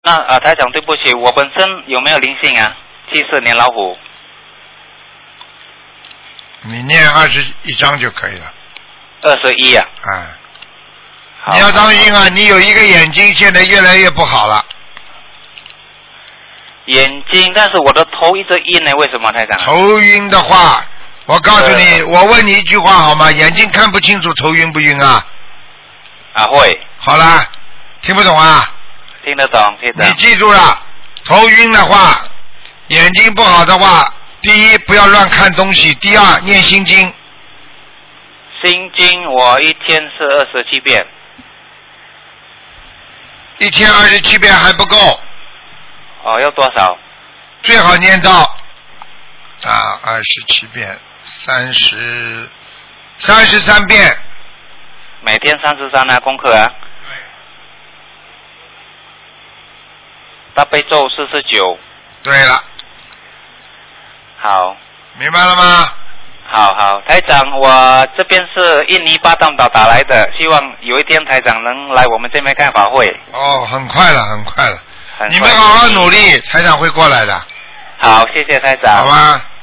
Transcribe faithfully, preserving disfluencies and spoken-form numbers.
那啊、呃，台长，对不起，我本身有没有灵性啊？七四年老虎。 你念二十一章就可以了。 二十一啊。 啊。你要当心啊！你有一个眼睛现在越来越不好了。 眼睛，但是我的头一直晕呢，为什么台长？ 头晕的话，我告诉你，呃、我问你一句话好吗？眼睛看不清楚，头晕不晕啊？ 啊，会。 好啦，听不懂啊？ 听得懂，听得懂。 你记住了，头晕的话，眼睛不好的话，第一不要乱看东西，第二念心经。 心经我一天是二十七遍。 一天二十七遍还不够。 哦，要多少？ 最好念到啊，二十七遍，三十三十三遍。 每天三十三啊，功课啊。 对。 大悲咒四十九。 对了。 好。 明白了吗？ 好好，台长，我这边是印尼巴淡岛打来的，希望有一天台长能来我们这边看法会。 哦，很快了，很快了。 很快你们好好努力，台长会过来的。 好，谢谢台长。 好吧。